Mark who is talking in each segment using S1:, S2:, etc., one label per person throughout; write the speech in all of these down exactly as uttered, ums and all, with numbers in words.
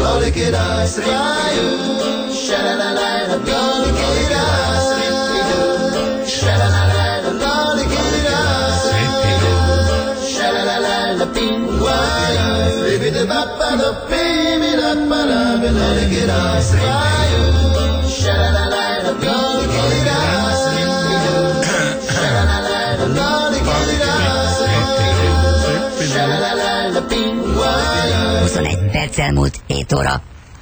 S1: lolikida, sripidu, sha-la-la-la, lolikida, sripidu, sha-la-la-la, lolikida, sripidu, sha-la-la-la, pinguayu, sripidu-ba-ba-do-pi-mi-da-ba-da, lolikida, sripidu, sha-la-la-la, lolikida, sripidu, sha-la-la-la, lolikida, sripidu, sha-la-la-la, pinguayu.
S2: huszonegy perccel múlt hét óra.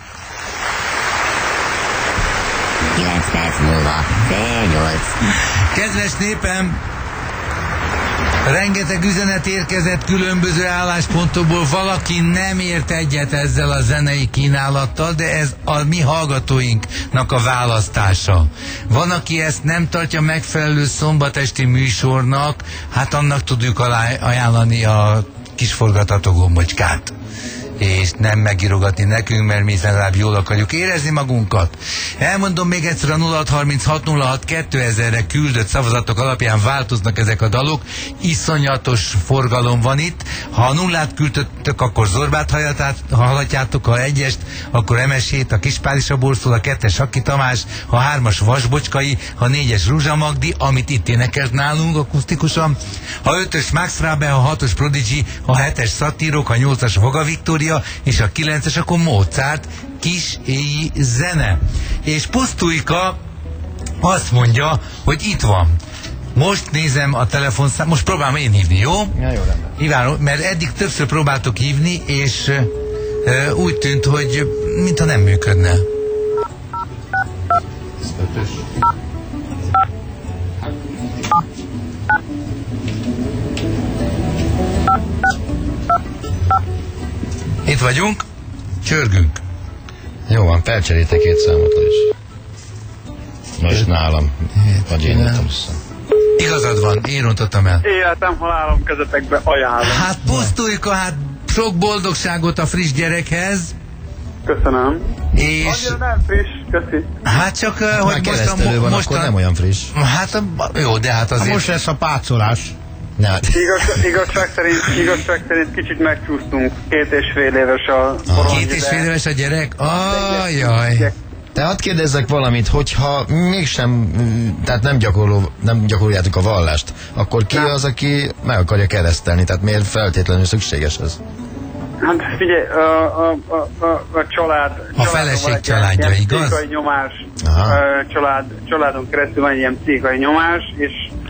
S2: kilenc perc múlva fél nyolc.
S3: Kedves népem, rengeteg üzenet érkezett különböző álláspontokból, valaki nem ért egyet ezzel a zenei kínálattal, de ez a mi hallgatóinknak a választása. Van, aki ezt nem tartja megfelelő szombatesti műsornak, hát annak tudjuk ajánlani a kisforgatató gombocskát, és nem megírogatni nekünk, mert mi legalább jól akarjuk érezni magunkat. Elmondom még egyszer, a nulla hat harminchat nulla hat kétezerre küldött szavazatok alapján változnak ezek a dalok. Iszonyatos forgalom van itt. Ha a nullát küldtöttök, akkor Zorbát hallhatjátok, ha egyest, akkor Emesét, a Kispál is a borszól, a kettes Haki Tamás, a hármas Vasbocskai, a négyes Ruzsa Magdi, amit itt énekelt nálunk akusztikusan, ha ötös Max Rabe, a hatos Prodigy, a hetes Szatírok, a nyolcas Vaga Viktória, és a kilences akkor Mozart, kis éji zene. És Pusztújka azt mondja, hogy itt van. Most nézem a telefonszám, most próbálom én hívni, jó?
S4: Ja, jó rendben.
S3: Híválom, mert eddig többször próbáltok hívni, és uh, úgy tűnt, hogy mintha nem működne.
S4: Ötös.
S3: Itt vagyunk, csörgünk.
S4: Jó van, felcserélte két számot is. Most nálam. Vagy én jöttem össze.
S3: Igazad van, én rontottam el.
S5: Életem, halálom kezetekbe ajánlom.
S3: Hát Pusztújka, hát sok boldogságot a friss gyerekhez.
S5: Köszönöm.
S3: És...
S5: Annyira nem friss, köszi.
S3: Hát csak, uh, hogy most a...
S4: van,
S3: most
S4: akkor
S3: a,
S4: nem olyan friss.
S3: Hát jó, de hát azért...
S6: Most lesz a pácolás.
S4: Na,
S5: Igaz, igazság, szerint, igazság szerint kicsit megcsúsztunk. Két és fél éves a porony.
S3: Két és fél éves a gyerek? Ajjaj.
S4: te hadd kérdezzek valamit, hogyha mégsem, tehát nem, gyakorló, nem gyakoroljátok a vallást, akkor ki nem. az, aki meg akarja keresztelni? Tehát miért feltétlenül szükséges ez?
S5: Hát figyelj, a, a, a, a, a család...
S3: A feleség családja,
S5: ilyen
S3: igaz?
S5: pszichai nyomás, a család, családon keresztül van ilyen pszichai nyomás, és,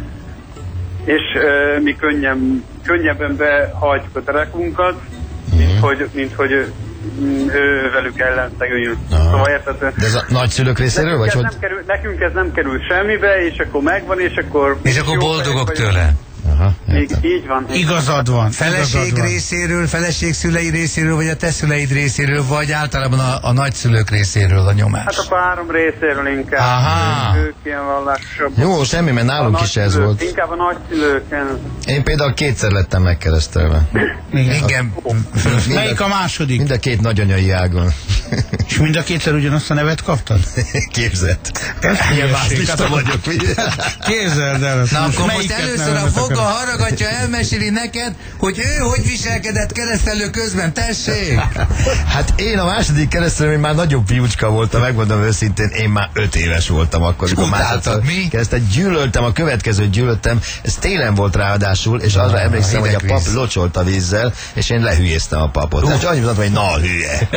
S5: és uh, mi könnyen, könnyebben behajtjuk a terekunkat, mm-hmm. mint hogy, mint hogy ő, ő velük ellen szegüljünk. Szóval érted?
S4: De ez a nagyszülők részéről? Vagy
S5: ez
S4: hogy...
S5: nem kerül, nekünk ez nem kerül semmibe, és akkor megvan, és akkor...
S3: És akkor boldogok tőle.
S4: Aha,
S5: Még így van.
S6: Igazad van.
S3: Feleség
S6: igazad van.
S3: részéről, feleség szülei részéről, vagy a te szüleid részéről, vagy általában a, a nagyszülők részéről a nyomás?
S5: Hát a párom részéről inkább.
S3: Aha.
S5: Ők ilyen vallásosabbak.
S4: Jó, semmi, mert nálunk is ez volt.
S5: Inkább a nagyszülőken.
S4: Én például kétszer lettem megkeresztelve.
S3: Igen.
S6: Melyik a második?
S4: Mind a két nagyanyai ágon.
S6: És mind a kétszer ugyanazt a nevet kaptad?
S4: Képzett. Ilyen vászlista vagyok.
S6: Képzeld el.
S3: Na akkor most
S6: Melyiket
S3: először a
S6: nevemet
S3: foga
S6: akarod?
S3: harragatja, elmeséli neked, hogy ő hogy viselkedett keresztelő közben, tessék!
S4: Hát én a második keresztelőn már nagyobb fiúcska voltam, megmondom őszintén, én már öt éves voltam akkor.
S3: Utáltad, mi?
S4: Kezdtem, gyűlöltem, a következőt gyűlöltem, ez télen volt ráadásul, és arra emlékszem, hogy a pap
S3: víz.
S4: locsolt a vízzel, és én lehülyéztem a papot. Uh. Csak annyit mondtam, hogy na hülye.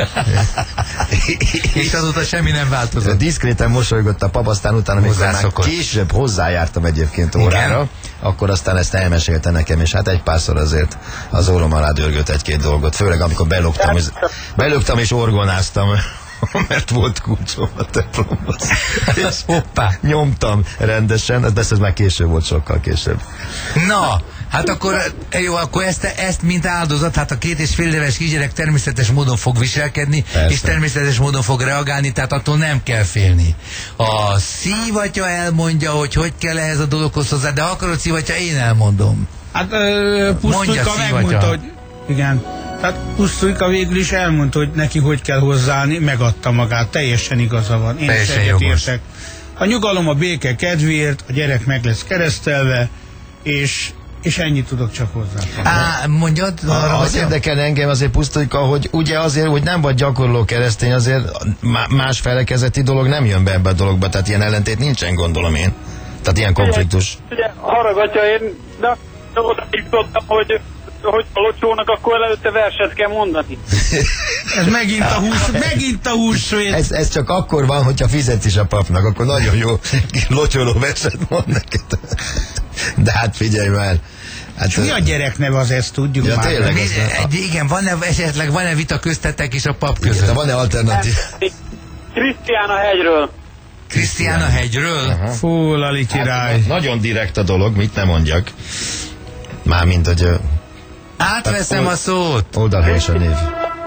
S3: És azóta semmi nem változott.
S4: Diszkréten mosolygott a pap, aztán utána, amikor már később hozzájártam egyébként órára, igen? Akkor aztán ezt elmesélte nekem, és hát egy párszor azért az orrom alá dörgött egy-két dolgot, főleg amikor belögtem, és, belögtem és orgonáztam, mert volt kulcsom a templomhoz. És hoppá, nyomtam rendesen, ez persze ez már később volt, sokkal később.
S3: Na, hát akkor, jó, akkor ezt, ezt mint áldozat, hát a két és fél éves kisgyerek természetes módon fog viselkedni, persze. És természetes módon fog reagálni, tehát attól nem kell félni. A szívatya elmondja, hogy hogy kell ehhez a dologhoz hozzá, de akarod szívatya, én elmondom.
S6: Hát Pusztújka megmondta, hogy igen. Tehát Pusztújka végül is elmondta, hogy neki hogy kell hozzáállni, megadta magát, teljesen igaza van. Én is egyetértek. A nyugalom a béke kedvéért, a gyerek meg lesz keresztelve, és és ennyit tudok csak hozzá.
S3: Á, mondjad.
S4: A, az érdekel engem azért Pusztulka, hogy ugye azért, hogy nem vagy gyakorló keresztény, azért más felekezeti dolog nem jön be ebbe a dologba, tehát ilyen ellentét nincsen, gondolom én. Tehát ilyen konfliktus.
S5: Ugye, haragatja, én de oda tudtam, hogy hogy a locsónak akkor előtte verset kell mondani.
S6: Ez megint a hús, megint a húsvét.
S4: Ez, ez csak akkor van, hogyha fizetsz is a papnak, akkor nagyon jó locsoló verset mond neked. De hát figyelj már. Hát,
S6: mi a gyerek neve, az ezt tudjuk
S4: ja,
S6: már.
S4: Tényleg,
S3: Mi,
S4: a...
S3: egy, igen, van-e, esetleg van-e vita köztetek és a pap között?
S4: Igen, van-e alternatív?
S5: Krisztián a hegyről.
S3: Krisztián a hegyről?
S4: Aha.
S6: Fú, Lali király.
S4: Hát, nagyon direkt a dolog, mit nem mondjak. Mármint, hogy...
S3: Átveszem a szót.
S4: Oldalhelyes a név.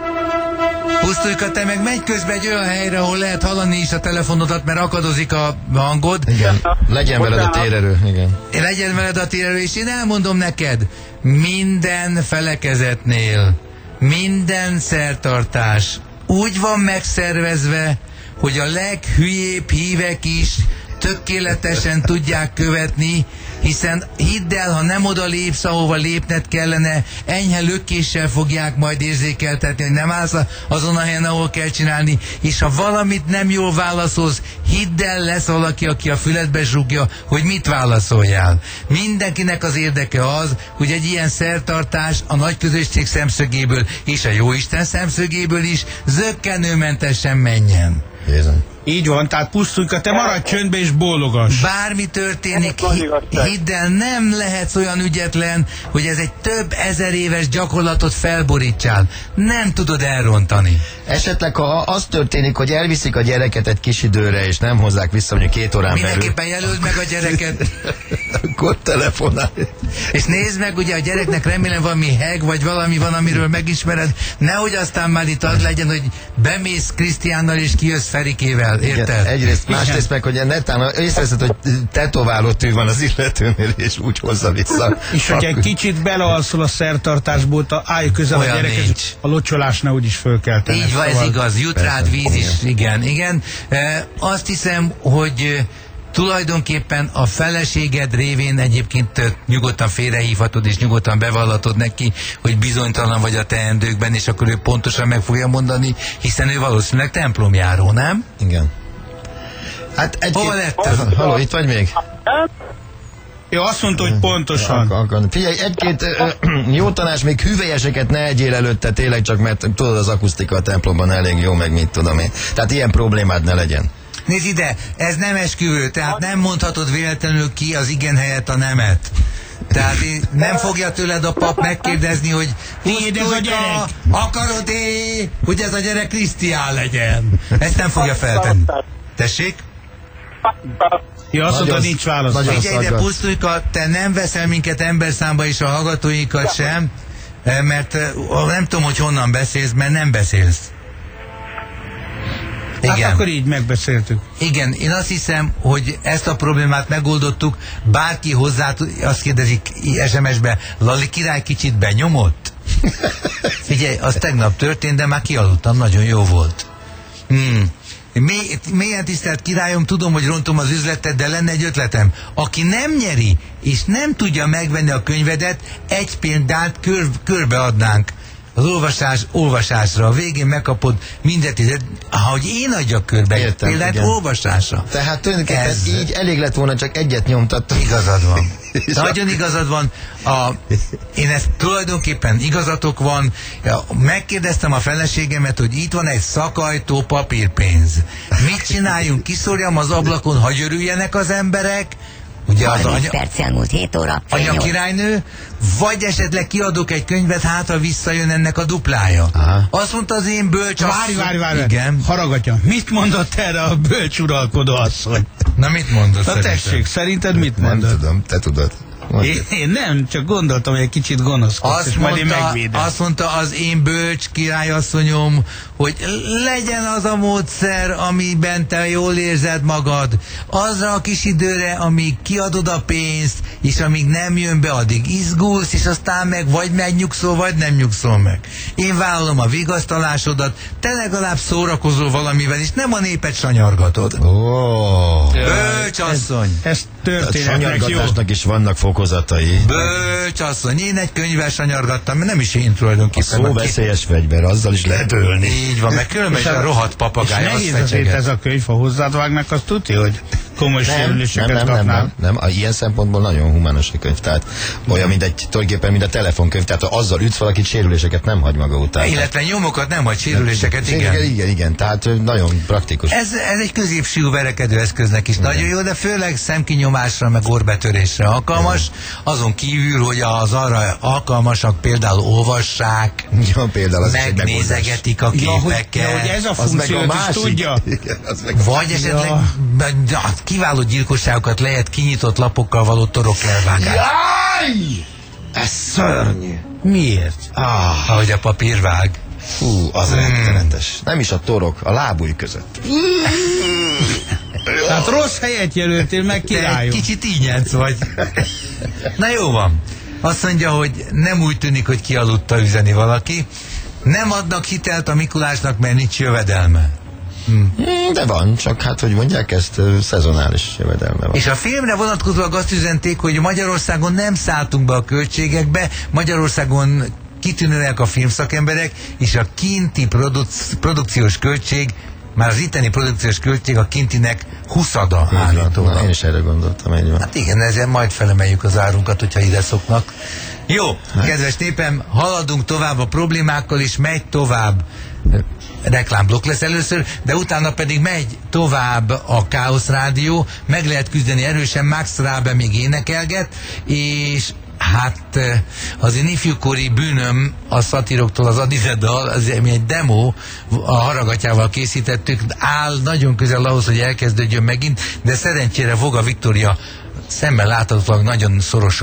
S3: Pusztulka, te meg megy közben egy olyan helyre, ahol lehet hallani is a telefonodat, mert akadozik a hangod.
S4: Igen, legyen veled a térerő, igen.
S3: Legyen veled a térerő, és én elmondom neked, minden felekezetnél, minden szertartás úgy van megszervezve, hogy a leghülyébb hívek is tökéletesen tudják követni, hiszen hidd el, ha nem oda lépsz, ahova lépned kellene, enyhe lökéssel fogják majd érzékeltetni, hogy nem állsz azon a helyen, ahol kell csinálni, és ha valamit nem jól válaszolsz, hidd el, lesz valaki, aki a füledbe zsugja, hogy mit válaszoljál. Mindenkinek az érdeke az, hogy egy ilyen szertartás a nagy közösség szemszögéből és a Jóisten szemszögéből is zökkenőmentesen menjen.
S4: Jézem.
S6: Így van, tehát Pusztulka, te maradj csöndbe és bólogass.
S3: Bármi történik, hi hidd el, nem lehetsz olyan ügyetlen, hogy ez egy több ezer éves gyakorlatot felborítsál. Nem tudod elrontani.
S4: Esetleg, ha az történik, hogy elviszik a gyereket egy kis időre, és nem hozzák vissza, mondjuk két órán belül.
S3: Mindenképpen jelöld meg a gyereket.
S4: Akkor telefonálj.
S3: És nézd meg, ugye a gyereknek remélem valami heg, vagy valami van, amiről megismered. Nehogy aztán már itt az legyen, hogy bemész Krisztiánnal és kijössz Ferikével. Érted?
S4: Igen, egyrészt, másrészt meg, hogy netán észreveszed, hogy tetováló tű van az illetőnél, és úgy hozza vissza.
S6: És hogy egy kicsit belealszol a szertartásból, állj közel
S3: olyan
S6: a gyerekhez, a locsolásnál úgyis föl kell tenni.
S3: Így van, ez
S6: szóval...
S3: igaz, jut rád víz is, igen, igen. E, azt hiszem, hogy tulajdonképpen a feleséged révén egyébként nyugodtan félrehívhatod, és nyugodtan bevallatod neki, hogy bizonytalan vagy a teendőkben, és akkor ő pontosan meg fogja mondani, hiszen ő valószínűleg templomjáró, nem?
S4: Igen. Hát egy
S3: Hova lettem?
S4: Halló, itt vagy még?
S6: Jó, azt mondta, hogy pontosan.
S4: Ak ak figyelj, egy-két jó tanács, még hüvelyeseket ne egyél előtte, tényleg csak, mert tudod, az akusztika a templomban elég jó, meg mit tudom én. Tehát ilyen problémád ne legyen.
S3: Nézd ide, ez nem esküvő, tehát nem mondhatod véletlenül ki az igen helyett a nemet. Tehát nem fogja tőled a pap megkérdezni, hogy
S6: Tiéd ez a gyerek?
S3: akarod-e, hogy ez a gyerek Krisztián legyen? Ezt nem fogja feltenni. Tessék?
S6: Ja, azt mondta, nincs válasz.
S3: Figyelj ide, Pusztulka, te nem veszel minket emberszámba és a hallgatóinkat sem, mert nem tudom, hogy honnan beszélsz, mert nem beszélsz.
S6: Hát
S3: igen.
S6: akkor így megbeszéltük.
S3: Igen, én azt hiszem, hogy ezt a problémát megoldottuk. Bárki hozzá, azt kérdezik es em es-be, Lali király kicsit benyomott? Figyelj, az tegnap történt, de már kialudtam, nagyon jó volt. Hmm. Mély, mélyen tisztelt királyom, tudom, hogy rontom az üzletet, de lenne egy ötletem. Aki nem nyeri, és nem tudja megvenni a könyvedet, egy példát kör, körbeadnánk. Az olvasás olvasásra, a végén megkapod mindet, ahogy én adjak körbe egy példát olvasásra.
S4: Tehát tulajdonképpen ez... így elég lett volna, csak egyet nyomtattam.
S3: Igazad van. Nagyon igazad van. A, én ezt tulajdonképpen igazatok van. Megkérdeztem a feleségemet, hogy itt van egy szakajtó papírpénz. Mit csináljunk? Kiszorjam az ablakon, hagy örüljenek az emberek? Ugye az
S2: harminc
S3: anya,
S2: perc elmúlt hét óra.
S3: anya királynő, vagy esetleg kiadok egy könyvet, hát ha visszajön ennek a duplája.
S4: Aha.
S3: Azt mondta az én bölcs
S6: Várj, várj, várj.
S3: Igen.
S6: Haragatja. Mit mondott erre a bölcs uralkodó asszony?
S3: Na mit mondott?
S6: Na tessék, szerinted mit
S4: Nem
S6: mondott?
S4: tudom, te tudod.
S6: Én, én nem, csak gondoltam, hogy egy kicsit gonoszkodsz,
S3: Azt
S6: és majd én
S3: mondta,
S6: megvédem.
S3: azt mondta az én bölcs királyasszonyom, hogy legyen az a módszer, amiben te jól érzed magad. Azra a kis időre, amíg kiadod a pénzt, és amíg nem jön be, addig izgulsz, és aztán meg vagy megnyugszol, vagy nem nyugszol meg. Én vállalom a vigasztalásodat, te legalább szórakozol valamivel, és nem a népet sanyargatod.
S4: Oh.
S3: Bölcs asszony!
S6: Ezt történetnek, jó.
S4: Sanyargatásnak is vannak fokozatai.
S3: Bölcs asszony, én egy könyvvel sanyargattam, mert nem is én tulajdonképpen.
S4: A szó veszélyes fegyver, azzal is lehet ölni.
S3: Így van, meg különben is a rohadt papagáj.
S6: És nehéz azért ez a könyv, ha hozzád vágnak, azt tudja, hogy komoly sérüléseket
S4: nem, nem,
S6: kapnál.
S4: nem, nem, nem, ilyen szempontból nagyon humános a könyv, tehát olyan, mint egy, tulajdonképpen, mint a telefonkönyv, tehát ha azzal ütsz valakit, sérüléseket nem hagy maga után.
S3: Illetve nyomokat nem hagy, sérüléseket, igen.
S4: Igen, igen, igen, tehát nagyon praktikus.
S3: Ez, ez egy középsúlyú verekedő eszköznek is igen. Nagyon jó, de főleg szemkinyomásra, meg orrbetörésre alkalmas. Azon kívül, hogy az arra alkalmasak például olvassák,
S4: ja, például az
S3: megnézegetik a képeket.
S6: Ja, hogy, ja, hogy ez a funkciót is tudja.
S4: Igen,
S3: vagy esetleg ja. kiváló gyilkosságokat lehet kinyitott lapokkal való toroklelvágás.
S4: Jaj! Ez szörnyű.
S6: Miért?
S4: Ah,
S3: ahogy a papír vág.
S4: Fú, az hmm. rettenetes. Nem is a torok, a lábúj között.
S6: Tehát rossz helyet jelöltél meg, királyom.
S3: Kicsit ínyenc vagy. Na jó van. Azt mondja, hogy nem úgy tűnik, hogy kialudta üzeni valaki. Nem adnak hitelt a Mikulásnak, mert nincs jövedelme. Hm.
S4: De van, csak hát, hogy mondják, ezt uh, szezonális jövedelme van.
S3: És a filmre vonatkozóan azt üzenték, hogy Magyarországon nem szálltunk be a költségekbe, Magyarországon kitűnőek a filmszakemberek, és a kinti produc- produkciós költség, már az itteni produkciós költség a kintinek huszada állítólag.
S4: Én is erre gondoltam, így van.
S3: Hát igen, ezzel majd felemeljük az árunkat, hogyha ide szoknak. Jó, hát. Kedves népem, haladunk tovább a problémákkal, és megy tovább. Reklámblokk lesz először, de utána pedig megy tovább a Káosz Rádió, meg lehet küzdeni erősen, Max Rabe még énekelget, és hát az én ifjúkori bűnöm a szatíroktól az Adizedal, az egy demo, a Haragatyával készítettük, áll nagyon közel ahhoz, hogy elkezdődjön megint, de szerencsére Voga Viktória szemmel láthatólag nagyon szorosan